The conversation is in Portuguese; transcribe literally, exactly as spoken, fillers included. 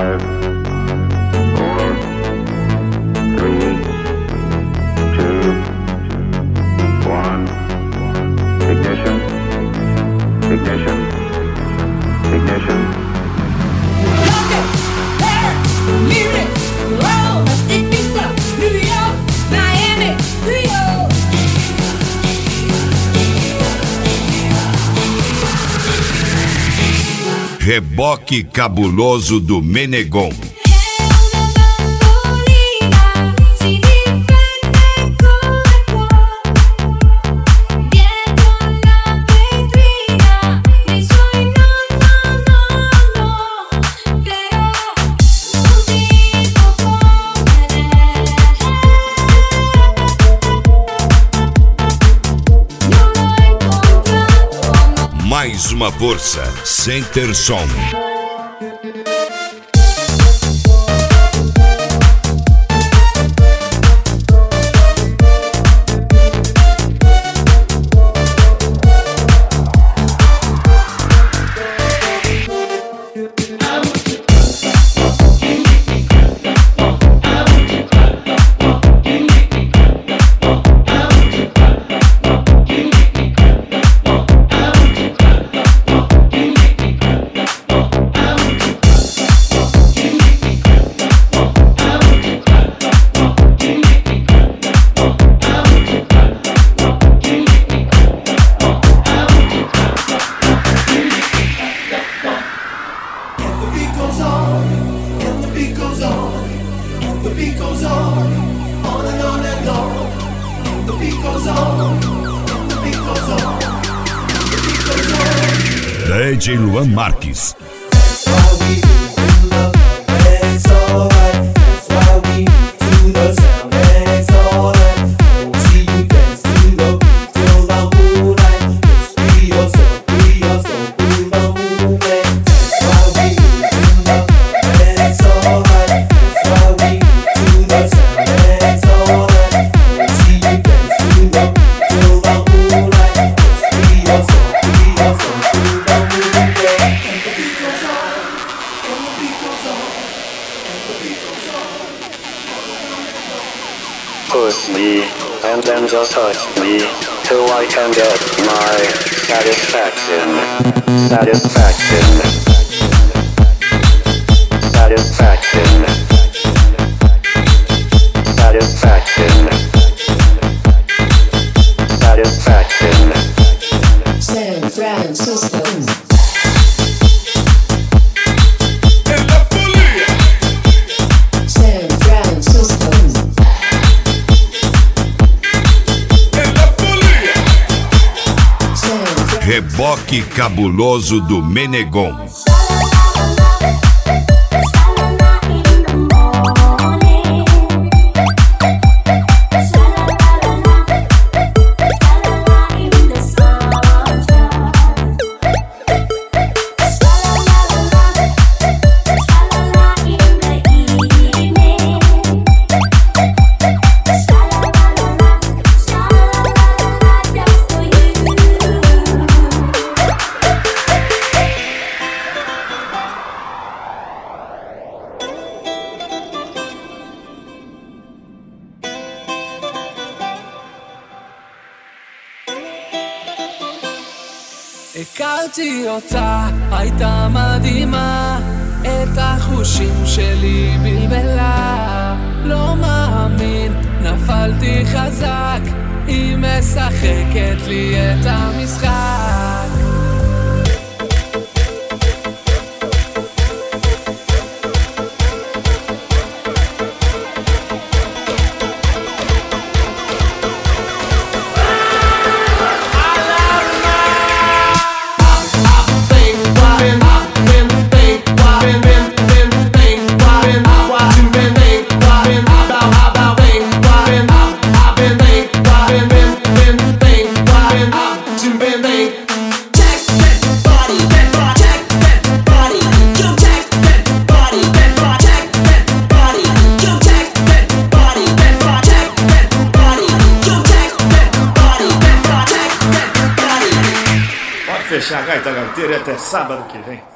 Five, four, three, two, one. Ignition. Ignition. Ignition. London, Paris, Munich, Rome, Ibiza, New York, Miami, Rio. Reboque cabuloso do Menegon. Mais uma força, Center Som. D J Luan Marques. Push me, and then just touch me, till I can get my satisfaction. Satisfaction. Satisfaction. Satisfaction. Satisfaction. San Francisco. Reboque cabuloso do Menegon. הכרתי אותה, הייתה מדהימה, את החושים שלי בלבלה. לא מאמין, נפלתי חזק, היא משחקת לי את המשחק. Fechar a gaita gaiteira até sábado que vem.